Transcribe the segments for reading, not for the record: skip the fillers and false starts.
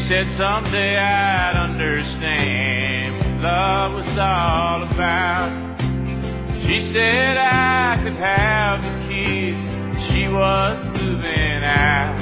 said someday I'd understand what love was all about. She said I could have the keys, she was moving out.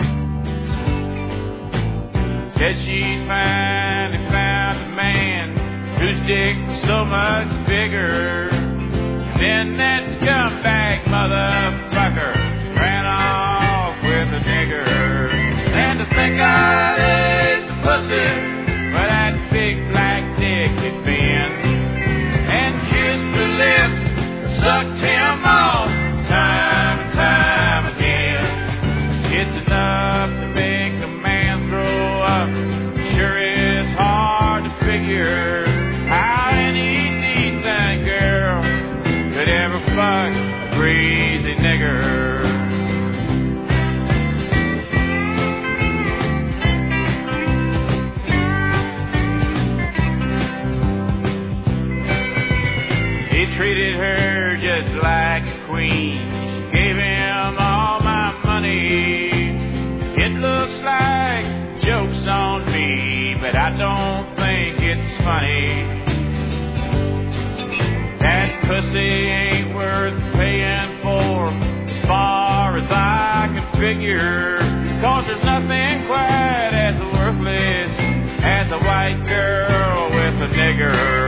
Said she'd finally found a man whose dick was so much bigger. Then that scumbag motherfucker ran off with a nigger. And to think I laid the pussy where that big black dick had been, and kissed her lips, sucked him off time and time again. It's enough to make a man throw up. Sure is hard to figure how any decent girl could ever fuck a crazy nigger. Treated her just like a queen. She gave him all my money. It looks like joke's on me, but I don't think it's funny. That pussy ain't worth paying for, as far as I can figure. 'Cause there's nothing quite as worthless as a white girl with a nigger.